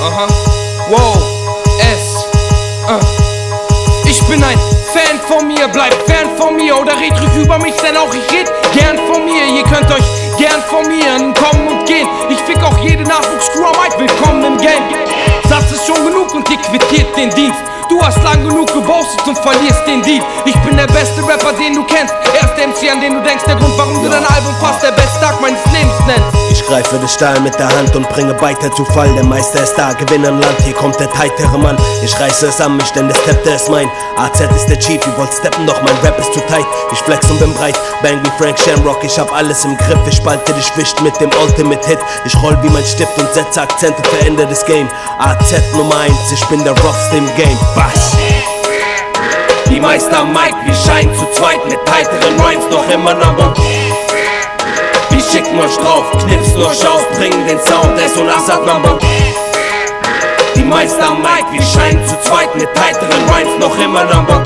Wow, Ich bin ein Fan von mir, bleib fern von mir. Oder red ruhig über mich, denn auch ich red gern von mir. Ihr könnt euch gern formieren, kommen und gehen. Ich fick auch jede Nachwuchs-Crew am Mic, willkommen im Game. Satz ist schon genug und ihr quittiert den Dienst. Du hast lang genug gebostet und verlierst den Deal. Ich bin der beste Rapper, den du kennst. Erster MC, an den du denkst. Der Grund, warum du dein Album fast der beste Tag meines Lebens nennst. Ich greife den Stahl mit der Hand und bringe weiter zu Fall. Der Meister ist da, Gewinn am Land, hier kommt der heitere Mann. Ich reiße es an mich, denn der Step, ist mein. AZ ist der Chief, ihr wollt steppen, doch mein Rap ist zu tight. Ich flex und bin breit, bang wie Frank Shamrock. Ich hab alles im Griff, ich spalte dich wischt mit dem Ultimate Hit. Ich roll wie mein Stift und setze Akzente, verändere das Game. AZ Nummer 1, ich bin der roughste im Game. Was? Die Meister am Mic, wir scheinen zu zweit mit heiteren Rhymes noch immer Number. Wir schicken euch drauf, knipsen euch aus, bringen den Sound, SO Assad Number. Die Meister am Mic, wir scheinen zu zweit mit heiteren Rhymes noch immer Number.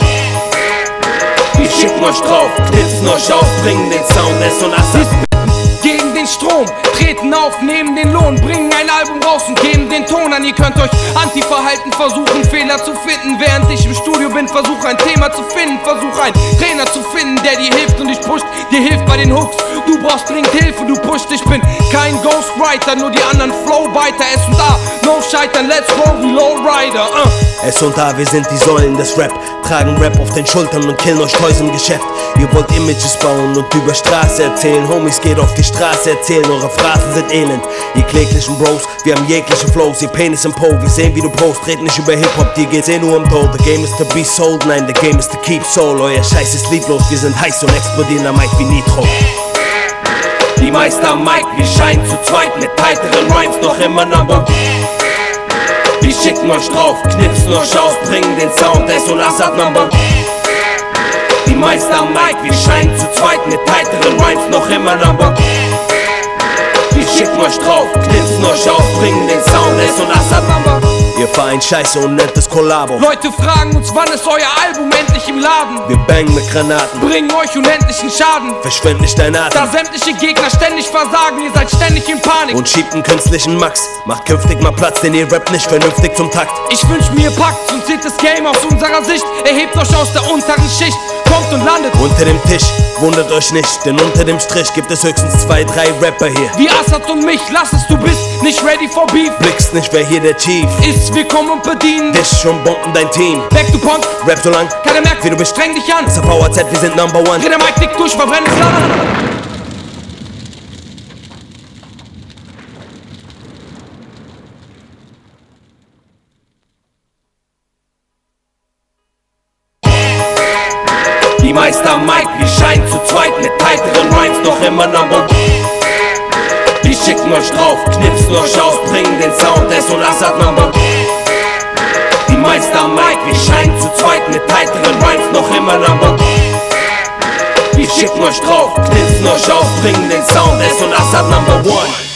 Wir schicken euch drauf, knipsen euch aus, bringen den Sound, SO Assad. Gegen den Strom, treten auf, nehmen den Lohn, bringen ein Album raus und geben den Ton an. Ihr könnt euch Anti-Verhalten versuchen, Fehler zu finden. Während ich im Studio bin, versuche ein Thema zu finden. Versuche einen Trainer zu finden, der dir hilft und dich pusht, dir hilft bei den Hooks. Du brauchst dringend Hilfe, du pusht. Ich bin kein Ghostwriter, nur die anderen Flowbiter. S&A, no scheitern, let's roll wie Lowrider. S&A, wir sind die Säulen des Rap. Tragen Rap auf den Schultern und killen euch Toys im Geschäft. Ihr wollt Images bauen und über Straße erzählen. Homies, geht auf die Straße erzählen, eure Phrasen sind elend. Ihr kläglichen Bros, wir haben jegliche Flows. Ihr Penis im Po, wir sehen wie du post. Red nicht über Hip-Hop, dir geht's nur um Tod. The game is to be sold, nein, the game is to keep soul. Euer Scheiß ist lieblos, wir sind heiß und explodieren am Mic wie Nitro. Die Meister am Mic, wir scheinen zu zweit mit heiteren Rhymes noch immer Number. Wir schicken euch drauf, knipsen euch aus, bringen den Sound, SO Assad Number. Die Meister am Mic, wir scheinen zu zweit mit heiteren Rhymes noch immer Number. Wir schicken euch drauf, knipsen euch aus, bringen den Sound, SO Assad Number. Ihr Verein Scheiße und nennt es Kollabo. Leute fragen uns, wann ist euer Album endlich im Laden? Wir bangen mit Granaten, bringen euch unendlichen Schaden. Verschwend nicht dein Atem, da sämtliche Gegner ständig versagen, ihr seid ständig in Panik. Und schiebt einen künstlichen Max, macht künftig mal Platz, denn ihr rappt nicht vernünftig zum Takt. Ich wünsch mir, ihr packt und seht das Game aus unserer Sicht. Erhebt euch aus der unteren Schicht, kommt und landet unter dem Tisch. Wundert euch nicht, denn unter dem Strich gibt es höchstens 2, 3 Rapper hier. Wie Assad und mich, lass es, du bist nicht ready for beef. Blickst nicht, wer hier der Chief ist, wir kommen und bedienen dich schon bomben dein Team. Back to Punk, rap so lang, keiner merkt, wie du bist, streng dich an. SAV-AZ, wir sind Number 1. Dreh der Mic dick durch, verbrenn das Land. Die Meister am Mic, wir scheinen zu zweit mit heiteren Rhymes noch immer Number. Wir schicken euch drauf, knipsen euch aus, bringen den Sound, SO Assad Number. Die Meister am Mic, wir scheinen zu zweit mit heiteren Rhymes noch immer Number. Wir schicken euch drauf, knipsen euch aus, bringen den Sound, SO Assad Number 1.